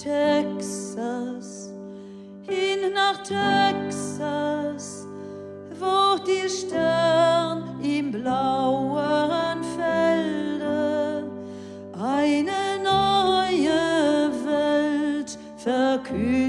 Texas, hin nach Texas, wo die Stern im blauen Felde eine neue Welt verkünden.